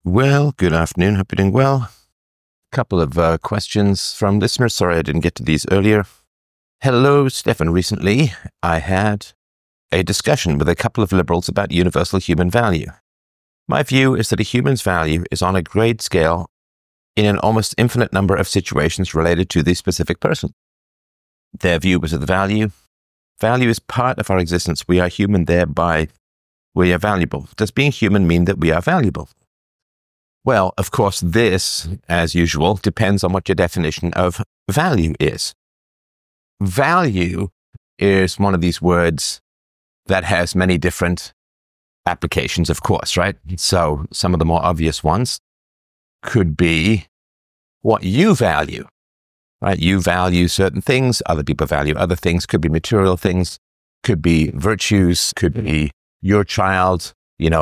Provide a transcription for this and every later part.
Well, good afternoon. Hope you're doing well. Couple of questions from listeners. Sorry I didn't get to these earlier. Hello, Stefan. Recently, I had a discussion with a couple of liberals about universal human value. My view is that a human's value is on a grade scale in an almost infinite number of situations related to the specific person. Their view was that the value is part of our existence. We are human, thereby we are valuable. Does being human mean that we are valuable? Well, of course, this, as usual, depends on what your definition of value is. Value is one of these words that has many different applications, of course, right? So some of the more obvious ones could be what you value, right? You value certain things, other people value other things, could be material things, could be virtues, could be your child.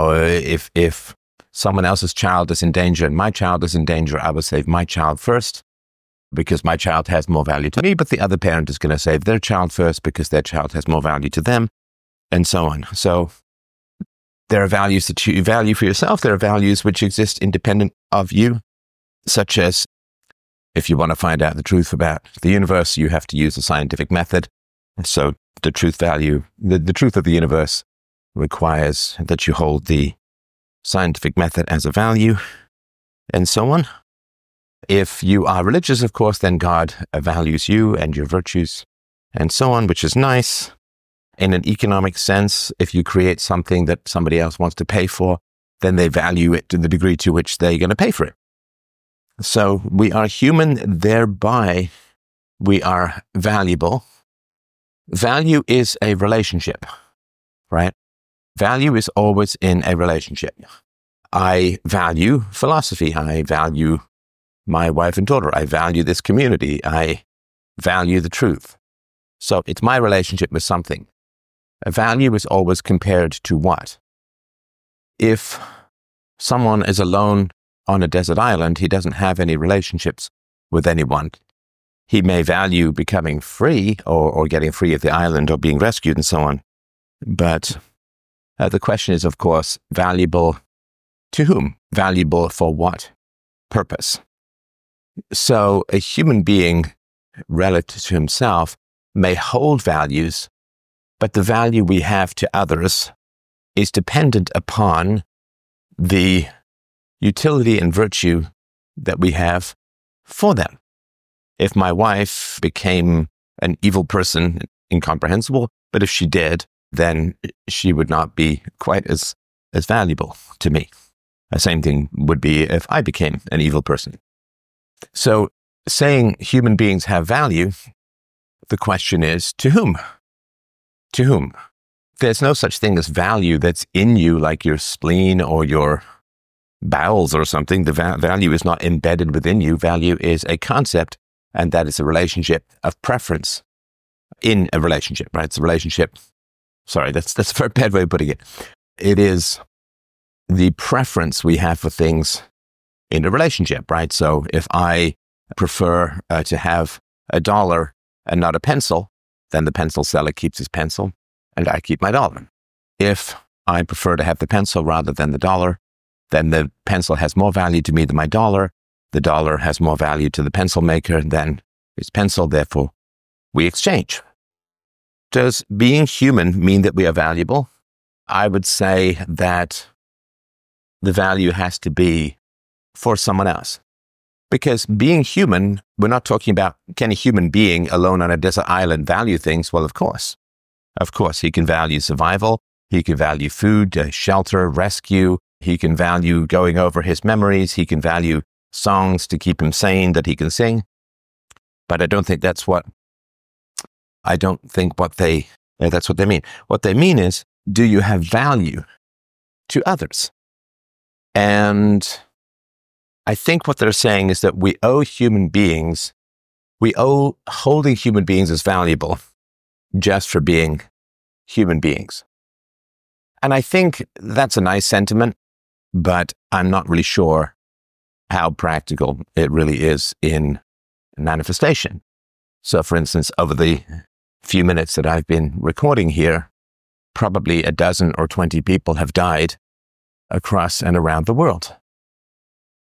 If someone else's child is in danger and my child is in danger, I will save my child first because my child has more value to me, but the other parent is going to save their child first because their child has more value to them, and so on. So there are values that you value for yourself. There are values which exist independent of you, such as if you want to find out the truth about the universe, you have to use a scientific method. So the truth of the universe requires that you hold the scientific method as a value, and so on. If you are religious, of course, then God values you and your virtues, and so on, which is nice. In an economic sense, if you create something that somebody else wants to pay for, then they value it to the degree to which they're going to pay for it. So we are human, thereby we are valuable. Value is a relationship, right? Value is always in a relationship. I value philosophy. I value my wife and daughter. I value this community. I value the truth. So it's my relationship with something. A value is always compared to what? If someone is alone on a desert island, he doesn't have any relationships with anyone. He may value becoming free or getting free of the island or being rescued and so on. But the question is, of course, valuable to whom? Valuable for what purpose? So a human being, relative to himself, may hold values, but the value we have to others is dependent upon the utility and virtue that we have for them. If my wife became an evil person, incomprehensible, but if she did, then she would not be quite as valuable to me. The same thing would be if I became an evil person. So saying human beings have value, the question is, to whom? To whom? There's no such thing as value that's in you, like your spleen or your bowels or something. The value is not embedded within you. Value is a concept, and that is a relationship of preference in a relationship, right? It's a relationship. Sorry, that's a very bad way of putting it. It is the preference we have for things in a relationship, right? So if I prefer to have $1 and not a pencil, then the pencil seller keeps his pencil and I keep my $1. If I prefer to have the pencil rather than the $1, then the pencil has more value to me than my $1. The $1 has more value to the pencil maker than his pencil. Therefore, we exchange. Does being human mean that we are valuable? I would say that the value has to be for someone else. Because being human, we're not talking about, can a human being alone on a desert island value things? Well, of course. Of course, he can value survival. He can value food, shelter, rescue. He can value going over his memories. He can value songs to keep him sane that he can sing. But I don't think that's what they mean. What they mean is, do you have value to others? And I think what they're saying is that we owe holding human beings as valuable just for being human beings. And I think that's a nice sentiment, but I'm not really sure how practical it really is in manifestation. So, for instance, over the few minutes that I've been recording here, probably a dozen or 20 people have died across and around the world.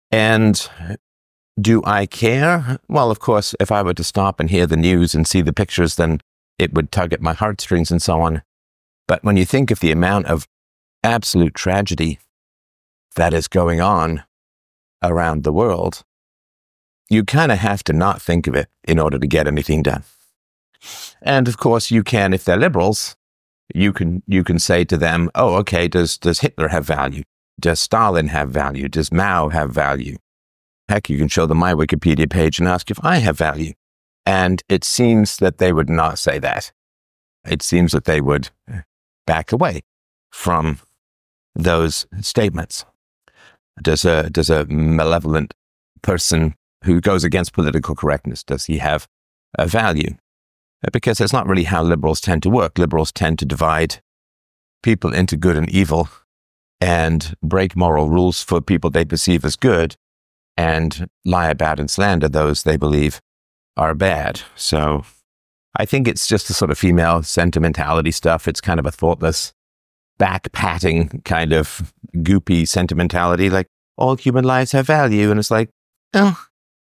And do I care? Well, of course, if I were to stop and hear the news and see the pictures, then it would tug at my heartstrings and so on. But when you think of the amount of absolute tragedy that is going on around the world, you kind of have to not think of it in order to get anything done. And of course, you can, if they're liberals, you can say to them, oh, okay, does Hitler have value? Does Stalin have value? Does Mao have value? Heck, you can show them my Wikipedia page and ask if I have value. And it seems that they would not say that. It seems that they would back away from those statements. Does a malevolent person who goes against political correctness, does he have a value? Because that's not really how liberals tend to work. Liberals tend to divide people into good and evil and break moral rules for people they perceive as good and lie about and slander those they believe are bad. So I think it's just a sort of female sentimentality stuff. It's kind of a thoughtless, back-patting kind of goopy sentimentality, like all human lives have value. And it's like, oh,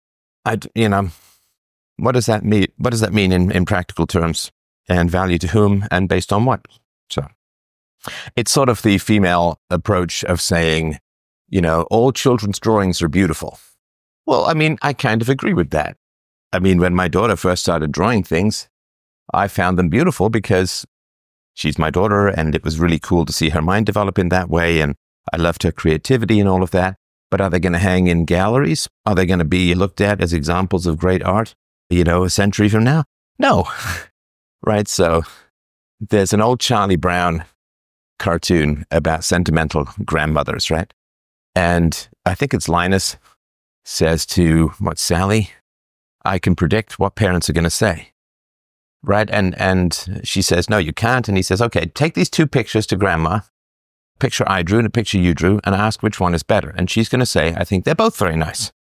what does that mean? What does that mean in practical terms? And value to whom and based on what? So it's sort of the female approach of saying, all children's drawings are beautiful. Well, I mean, I kind of agree with that. I mean, when my daughter first started drawing things, I found them beautiful because she's my daughter and it was really cool to see her mind develop in that way. And I loved her creativity and all of that. But are they going to hang in galleries? Are they going to be looked at as examples of great art, a century from now? No. Right? So there's an old Charlie Brown cartoon about sentimental grandmothers, right? And I think it's Linus says to Sally, I can predict what parents are going to say. Right? And she says, no, you can't. And he says, okay, take these two pictures to grandma, picture I drew and a picture you drew, and ask which one is better. And she's going to say, I think they're both very nice.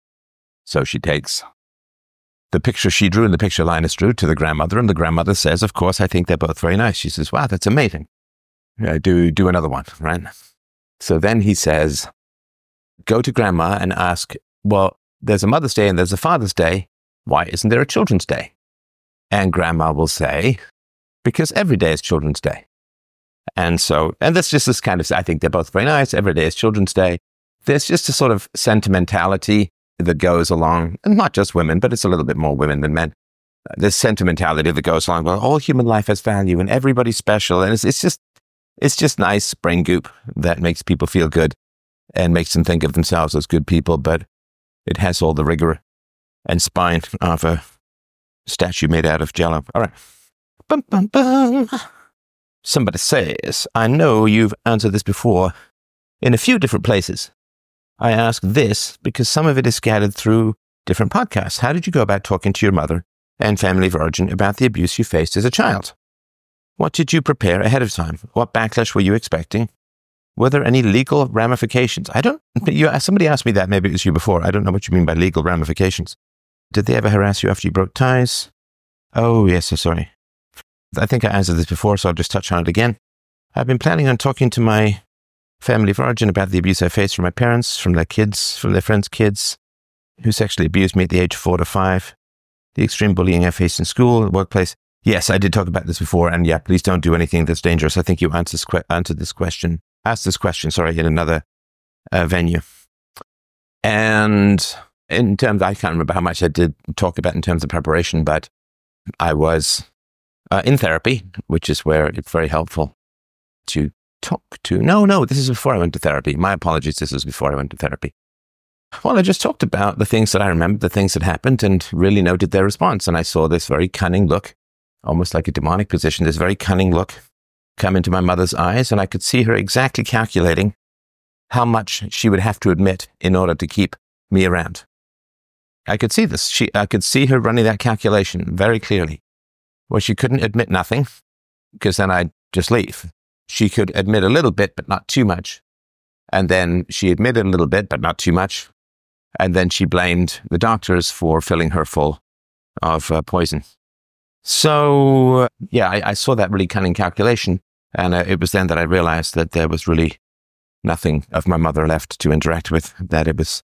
So she takes the picture she drew and the picture Linus drew to the grandmother, and the grandmother says, of course, I think they're both very nice. She says, wow, that's amazing. Do another one, right? So then he says, go to grandma and ask, well, there's a Mother's Day and there's a Father's Day. Why isn't there a Children's Day? And grandma will say, because every day is Children's Day. And that's just this kind of, I think they're both very nice. Every day is Children's Day. There's just a sort of sentimentality that goes along, and not just women, but it's a little bit more women than men. This sentimentality that goes along, well, all human life has value and everybody's special. And it's just nice brain goop that makes people feel good and makes them think of themselves as good people, but it has all the rigor and spine of a statue made out of jello. All right. Bum, bum, bum. Somebody says, I know you've answered this before in a few different places. I ask this because some of it is scattered through different podcasts. How did you go about talking to your mother and family of origin about the abuse you faced as a child? What did you prepare ahead of time? What backlash were you expecting? Were there any legal ramifications? Somebody asked me that, maybe it was you before. I don't know what you mean by legal ramifications. Did they ever harass you after you broke ties? Oh, yes, I'm sorry. I think I answered this before, so I'll just touch on it again. I've been planning on talking to my family of origin about the abuse I faced from my parents, from their kids, from their friends' kids, who sexually abused me at the age of 4 to 5, the extreme bullying I faced in school, the workplace. Yes, I did talk about this before, and yeah, please don't do anything that's dangerous. I think you asked this question in another venue. And in terms, I can't remember how much I did talk about in terms of preparation, but I was in therapy, which is where it's very helpful to talk to. No, this is before I went to therapy. My apologies, this is before I went to therapy. Well, I just talked about the things that I remembered, the things that happened, and really noted their response. And I saw this very cunning look, almost like a demonic position, this very cunning look come into my mother's eyes, and I could see her exactly calculating how much she would have to admit in order to keep me around. I could see this. I could see her running that calculation very clearly, where she couldn't admit nothing, because then I'd just leave. She could admit a little bit, but not too much. And then she admitted a little bit, but not too much. And then she blamed the doctors for filling her full of poison. So, yeah, I saw that really cunning calculation. And it was then that I realized that there was really nothing of my mother left to interact with, that it was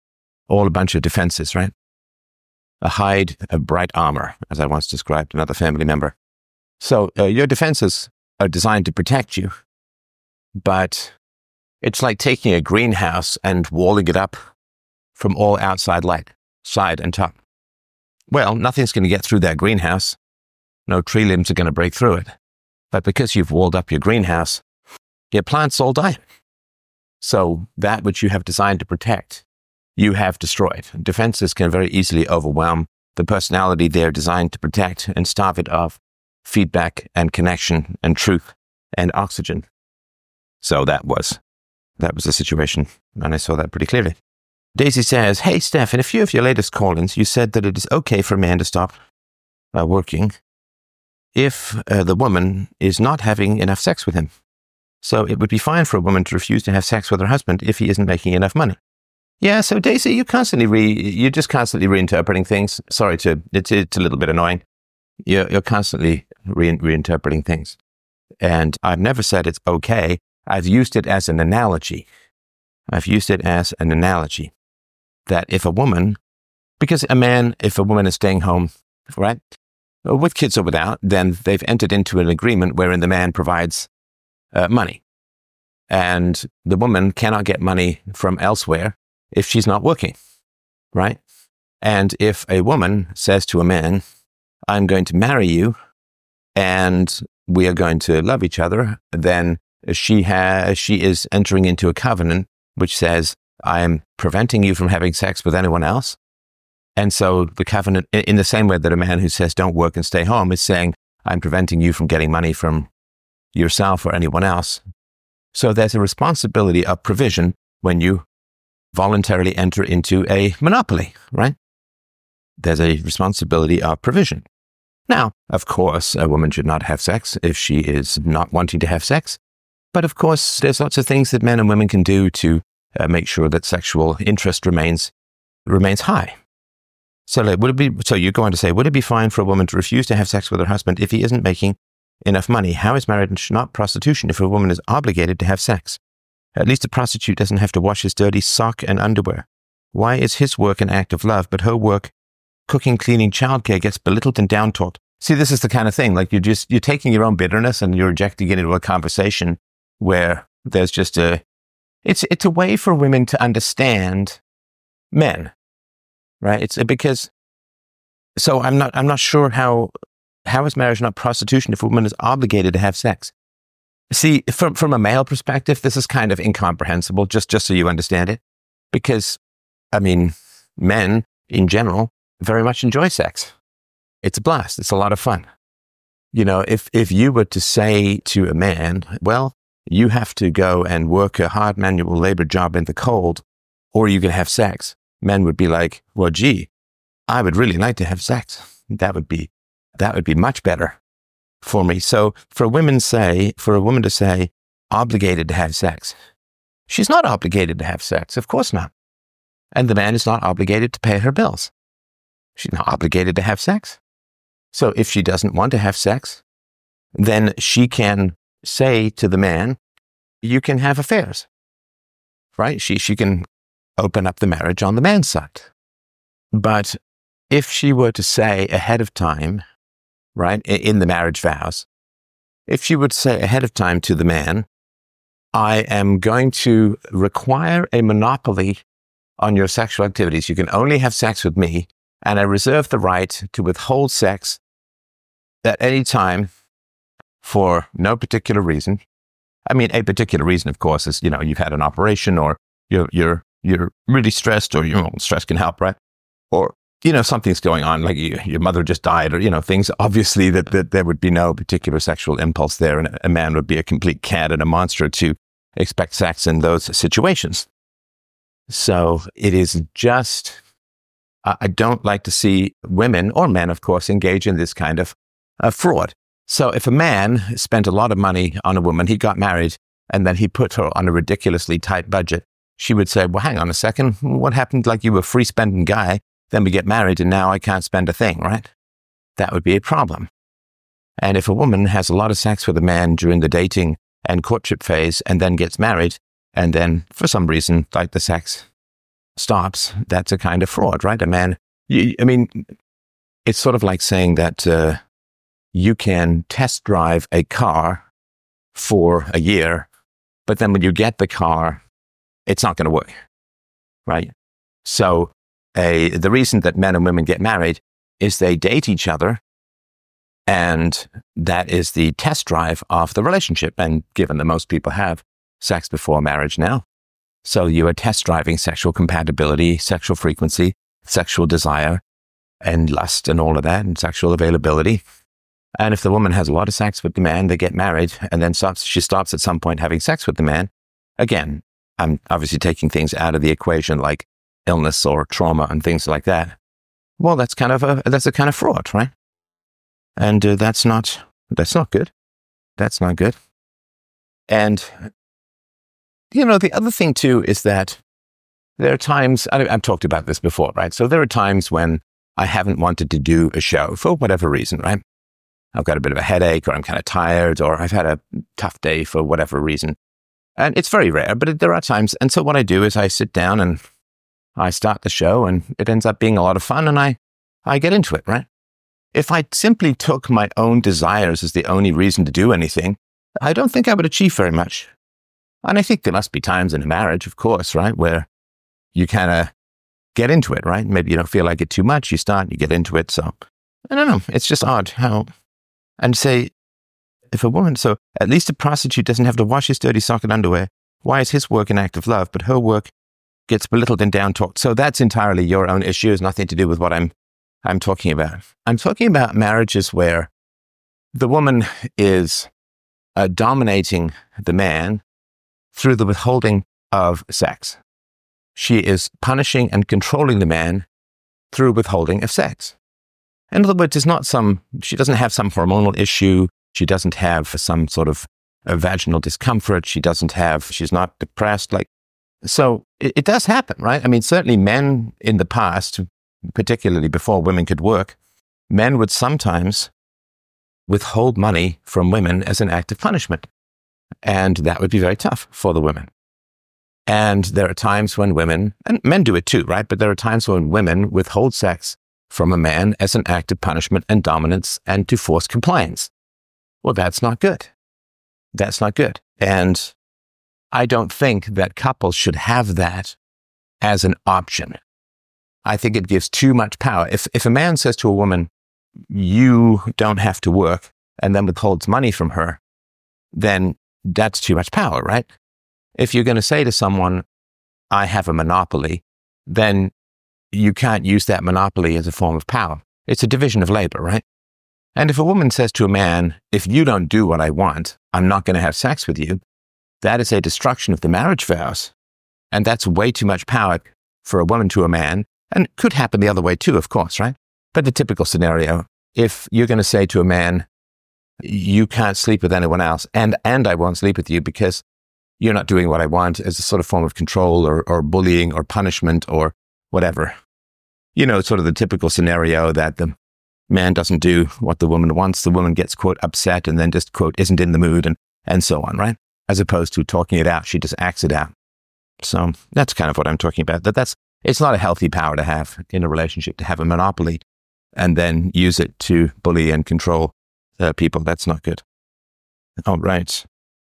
all a bunch of defenses, right? A hide, a bright armor, as I once described another family member. So your defenses are designed to protect you, but it's like taking a greenhouse and walling it up from all outside light, side and top. Well, nothing's going to get through that greenhouse. No tree limbs are going to break through it. But because you've walled up your greenhouse, your plants all die. So that which you have designed to protect, you have destroyed. Defenses can very easily overwhelm the personality they're designed to protect and starve it of feedback and connection and truth and oxygen. So that was the situation, and I saw that pretty clearly. Daisy says, "Hey, Steph, in a few of your latest call-ins, you said that it is okay for a man to stop working if the woman is not having enough sex with him. So it would be fine for a woman to refuse to have sex with her husband if he isn't making enough money." Yeah, so Daisy, you're just constantly reinterpreting things. Sorry, it's a little bit annoying. You're constantly reinterpreting things. And I've never said it's okay. I've used it as an analogy. That if a woman is staying home, right, with kids or without, then they've entered into an agreement wherein the man provides money. And the woman cannot get money from elsewhere if she's not working, right? And if a woman says to a man, "I'm going to marry you and we are going to love each other," then she is entering into a covenant which says, "I'm preventing you from having sex with anyone else." And so the covenant, in the same way that a man who says, "Don't work and stay home," is saying, "I'm preventing you from getting money from yourself or anyone else." So there's a responsibility of provision when you voluntarily enter into a monopoly, right? There's a responsibility of provision. Now, of course, a woman should not have sex if she is not wanting to have sex. But of course, there's lots of things that men and women can do to make sure that sexual interest remains high. So you go on to say, would it be fine for a woman to refuse to have sex with her husband if he isn't making enough money? How is marriage not prostitution if a woman is obligated to have sex? At least a prostitute doesn't have to wash his dirty sock and underwear. Why is his work an act of love, but her work, cooking, cleaning, childcare, gets belittled and down-talked? See, this is the kind of thing, like you're taking your own bitterness and you're injecting it into a conversation where there's just it's a way for women to understand men, right? So I'm not sure how is marriage not prostitution if a woman is obligated to have sex? See, from a male perspective, this is kind of incomprehensible, just so you understand it. Because, I mean, men in general very much enjoy sex. It's a blast. It's a lot of fun. You know, if you were to say to a man, "Well, you have to go and work a hard manual labor job in the cold, or you can have sex," men would be like, "Well, gee, I would really like to have sex. That would be much better for me." So for a woman to say, obligated to have sex, she's not obligated to have sex. Of course not. And the man is not obligated to pay her bills. She's not obligated to have sex. So if she doesn't want to have sex, then she can say to the man, "You can have affairs," right? She can open up the marriage on the man's side. But if she were to say ahead of time, right, in the marriage vows, if she would say ahead of time to the man, "I am going to require a monopoly on your sexual activities. You can only have sex with me, and I reserve the right to withhold sex at any time for no particular reason." I mean, a particular reason, of course, is, you've had an operation, or you're really stressed, or stress can help, right? Or, something's going on, like your mother just died, or, things, obviously, that there would be no particular sexual impulse there, and a man would be a complete cad and a monster to expect sex in those situations. So it is just, I don't like to see women, or men, of course, engage in this kind of fraud. So if a man spent a lot of money on a woman, he got married, and then he put her on a ridiculously tight budget, she would say, "Well, hang on a second. What happened? Like, you were a free-spending guy, then we get married, and now I can't spend a thing," right? That would be a problem. And if a woman has a lot of sex with a man during the dating and courtship phase, and then gets married, and then for some reason, like, the sex stops, that's a kind of fraud, right? A man, it's sort of like saying that you can test drive a car for a year, but then when you get the car, it's not going to work, right? So the reason that men and women get married is they date each other, and that is the test drive of the relationship. And given that most people have sex before marriage now, so you are test driving sexual compatibility, sexual frequency, sexual desire, and lust and all of that, and sexual availability. And if the woman has a lot of sex with the man, they get married, and then she stops at some point having sex with the man. Again, I'm obviously taking things out of the equation like illness or trauma and things like that. Well, that's a kind of fraud, right? And that's not good. That's not good. And the other thing too is that there are times, I've talked about this before, right? So there are times when I haven't wanted to do a show for whatever reason, right? I've got a bit of a headache, or I'm kind of tired, or I've had a tough day for whatever reason. And it's very rare, but there are times. And so what I do is I sit down and I start the show, and it ends up being a lot of fun, and I get into it, right? If I simply took my own desires as the only reason to do anything, I don't think I would achieve very much. And I think there must be times in a marriage, of course, right, where you kind of get into it, right? Maybe you don't feel like it too much. You start, you get into it. So I don't know. It's just odd how, and say, if a woman, so at least a prostitute doesn't have to wash his dirty sock and underwear. Why is his work an act of love, but her work gets belittled and down-talked? So that's entirely your own issue. It has nothing to do with what I'm talking about. I'm talking about marriages where the woman is dominating the man through the withholding of sex. She is punishing and controlling the man through withholding of sex. In other words, she doesn't have some hormonal issue. She doesn't have some sort of vaginal discomfort. She's not depressed. So it does happen, right? I mean, certainly men in the past, particularly before women could work, men would sometimes withhold money from women as an act of punishment. And that would be very tough for the women. And there are times when women, and men do it too, right? But there are times when women withhold sex from a man as an act of punishment and dominance and to force compliance. Well, that's not good. That's not good. And I don't think that couples should have that as an option. I think it gives too much power. If a man says to a woman, you don't have to work, and then withholds money from her, then that's too much power, right? If you're going to say to someone, I have a monopoly, then you can't use that monopoly as a form of power. It's a division of labor, right? And if a woman says to a man, if you don't do what I want, I'm not going to have sex with you, that is a destruction of the marriage vows. And that's way too much power for a woman to a man. And it could happen the other way too, of course, right? But the typical scenario, if you're going to say to a man, you can't sleep with anyone else, and I won't sleep with you because you're not doing what I want, as a sort of form of control or bullying or punishment or whatever. Sort of the typical scenario that the man doesn't do what the woman wants. The woman gets, quote, upset and then just, quote, isn't in the mood and so on, right? As opposed to talking it out, she just acts it out. So that's kind of what I'm talking about. It's not a healthy power to have in a relationship, to have a monopoly and then use it to bully and control people. That's not good. All right.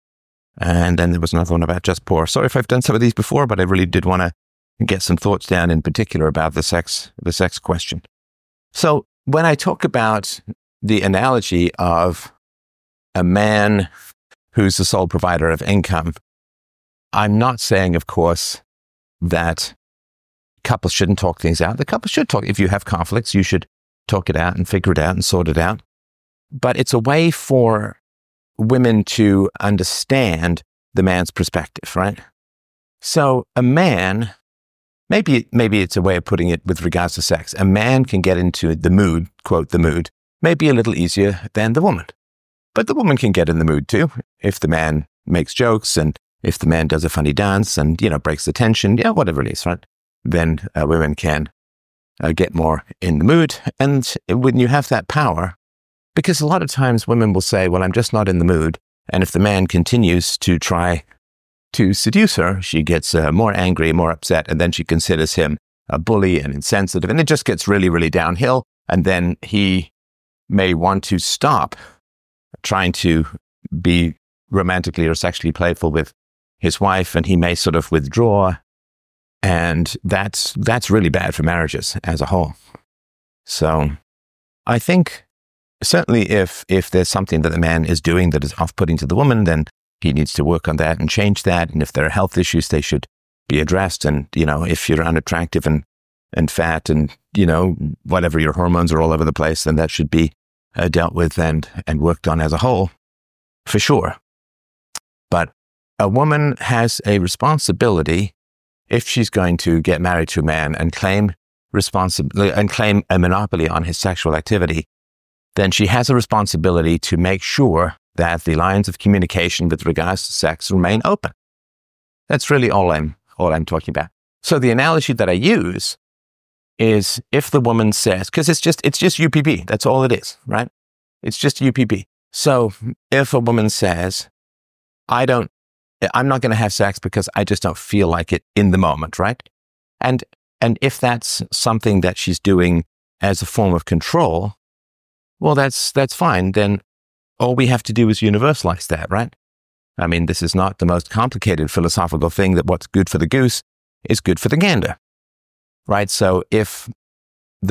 And then there was another one about just poor. Sorry if I've done some of these before, but I really did want to get some thoughts down in particular about the sex question. So when I talk about the analogy of a man who's the sole provider of income, I'm not saying, of course, that couples shouldn't talk things out. The couple should talk. If you have conflicts, you should talk it out and figure it out and sort it out. But it's a way for women to understand the man's perspective, right? So a man, maybe it's a way of putting it with regards to sex. A man can get into the mood, quote, the mood, maybe a little easier than the woman. But the woman can get in the mood too. If the man makes jokes and if the man does a funny dance and, breaks the tension, whatever it is, right? Then women can get more in the mood. And when you have that power, because a lot of times women will say, well, I'm just not in the mood. And if the man continues to try to seduce her, she gets more angry, more upset, and then she considers him a bully and insensitive, and it just gets really, really downhill. And then he may want to stop trying to be romantically or sexually playful with his wife, and he may sort of withdraw. And that's really bad for marriages as a whole. So I think certainly if there's something that the man is doing that is off-putting to the woman, then he needs to work on that and change that. And if there are health issues, they should be addressed. And, if you're unattractive and fat and, whatever, your hormones are all over the place, then that should be dealt with and worked on as a whole, for sure. But a woman has a responsibility, if she's going to get married to a man and claim a monopoly on his sexual activity, then she has a responsibility to make sure that the lines of communication with regards to sex remain open. That's really all I'm talking about. So the analogy that I use is if the woman says, because it's just UPP, that's all it is, right? It's just UPP. So if a woman says, I'm not going to have sex because I just don't feel like it in the moment, right? And if that's something that she's doing as a form of control, well, that's fine. Then all we have to do is universalize that, right? I mean, this is not the most complicated philosophical thing that what's good for the goose is good for the gander, right? So if the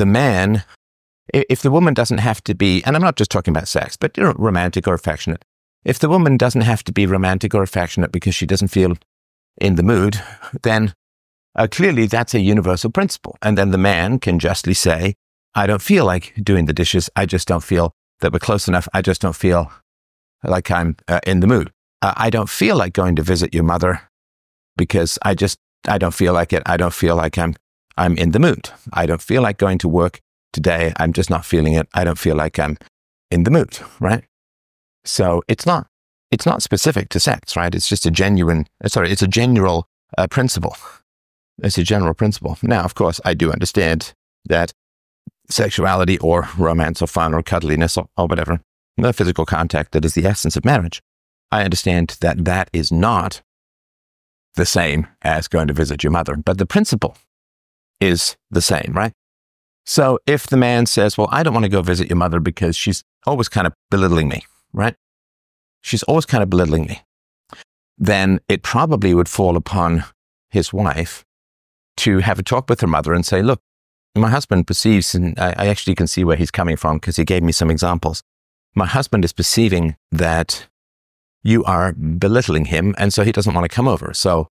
woman doesn't have to be, and I'm not just talking about sex, but romantic or affectionate. If the woman doesn't have to be romantic or affectionate because she doesn't feel in the mood, then clearly that's a universal principle. And then the man can justly say, I don't feel like doing the dishes. I just don't feel that we're close enough. I just don't feel like I'm in the mood. I don't feel like going to visit your mother because I don't feel like it. I don't feel like I'm in the mood. I don't feel like going to work today. I'm just not feeling it. I don't feel like I'm in the mood, right? So it's not specific to sex, right? It's just it's a general principle. It's a general principle. Now, of course, I do understand that sexuality or romance or fun or cuddliness or whatever, the physical contact that is the essence of marriage, I understand that is not the same as going to visit your mother, but the principle is the same, right? So if the man says, well, I don't want to go visit your mother because she's always kind of belittling me, right? She's always kind of belittling me. Then it probably would fall upon his wife to have a talk with her mother and say, look, my husband perceives, and I actually can see where he's coming from because he gave me some examples. My husband is perceiving that you are belittling him, and so he doesn't want to come over. So,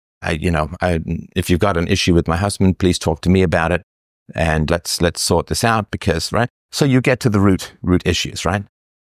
if you've got an issue with my husband, please talk to me about it, and let's sort this out because, right? So you get to the root issues, right?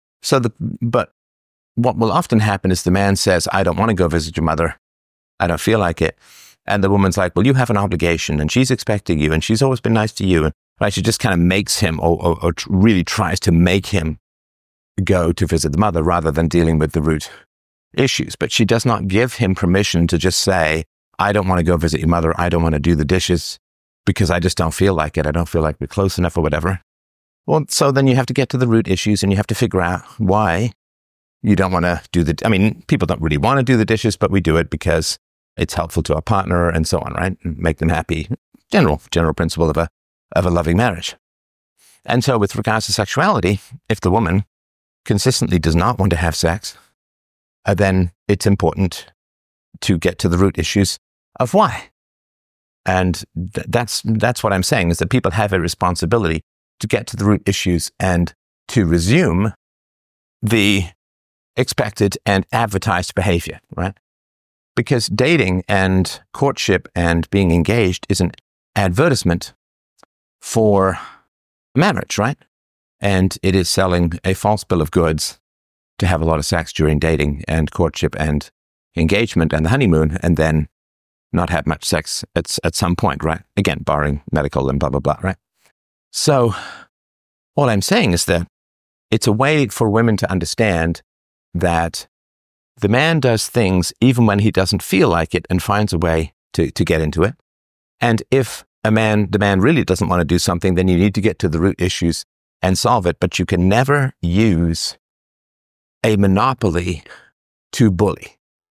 But what will often happen is the man says, I don't want to go visit your mother. I don't feel like it. And the woman's like, well, you have an obligation and she's expecting you and she's always been nice to you. And right, she just kind of makes him or really tries to make him go to visit the mother rather than dealing with the root issues. But she does not give him permission to just say, I don't want to go visit your mother. I don't want to do the dishes because I just don't feel like it. I don't feel like we're close enough or whatever. Well, so then you have to get to the root issues and you have to figure out why you don't want to people don't really want to do the dishes, but we do it because it's helpful to our partner and so on, right? And make them happy. General principle of a loving marriage. And so with regards to sexuality, if the woman consistently does not want to have sex, then it's important to get to the root issues of why. And that's what I'm saying, is that people have a responsibility to get to the root issues and to resume the expected and advertised behavior, right? Because dating and courtship and being engaged is an advertisement for marriage, right? And it is selling a false bill of goods to have a lot of sex during dating and courtship and engagement and the honeymoon, and then not have much sex at some point, right? Again, barring medical and blah, blah, blah, right? So all I'm saying is that it's a way for women to understand that the man does things even when he doesn't feel like it and finds a way to get into it. And if the man really doesn't want to do something, then you need to get to the root issues and solve it. But you can never use a monopoly to bully.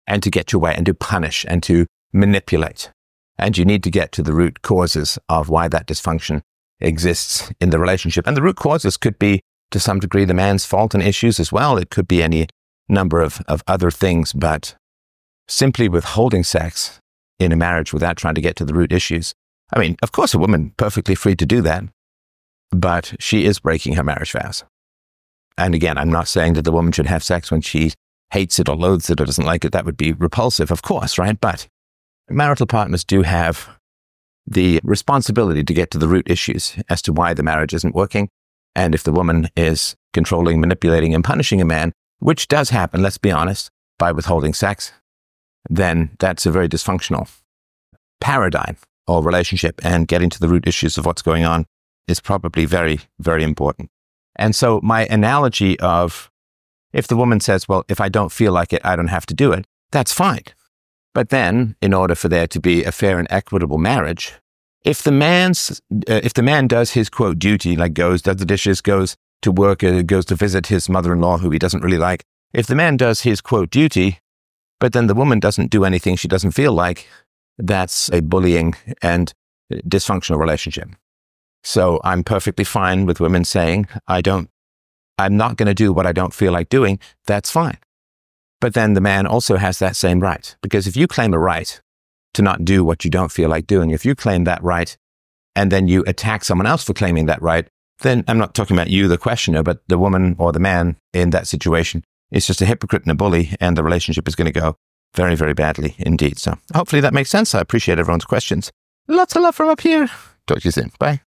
and to get your way and to punish and to manipulate. And you need to get to the root causes of why that dysfunction exists in the relationship. And the root causes could be, to some degree, the man's fault and issues as well. It could be any number of other things, but simply withholding sex in a marriage without trying to get to the root issues. I mean, of course, a woman perfectly free to do that, but she is breaking her marriage vows. And again, I'm not saying that the woman should have sex when she hates it or loathes it or doesn't like it. That would be repulsive, of course, right? But marital partners do have the responsibility to get to the root issues as to why the marriage isn't working. And if the woman is controlling, manipulating, and punishing a man, which does happen, let's be honest, by withholding sex, then that's a very dysfunctional paradigm or relationship. And getting to the root issues of what's going on is probably very, very important. And so my analogy of, if the woman says, well, if I don't feel like it, I don't have to do it, that's fine. But then, in order for there to be a fair and equitable marriage, if the man does his, quote, duty, like does the dishes, goes to work, goes to visit his mother-in-law who he doesn't really like, if the man does his, quote, duty, but then the woman doesn't do anything she doesn't feel like, that's a bullying and dysfunctional relationship. So I'm perfectly fine with women saying, I'm not going to do what I don't feel like doing. That's fine. But then the man also has that same right. Because if you claim a right to not do what you don't feel like doing, if you claim that right and then you attack someone else for claiming that right, then I'm not talking about you, the questioner, but the woman or the man in that situation is just a hypocrite and a bully, and the relationship is going to go very, very badly indeed. So hopefully that makes sense. I appreciate everyone's questions. Lots of love from up here. Talk to you soon. Bye.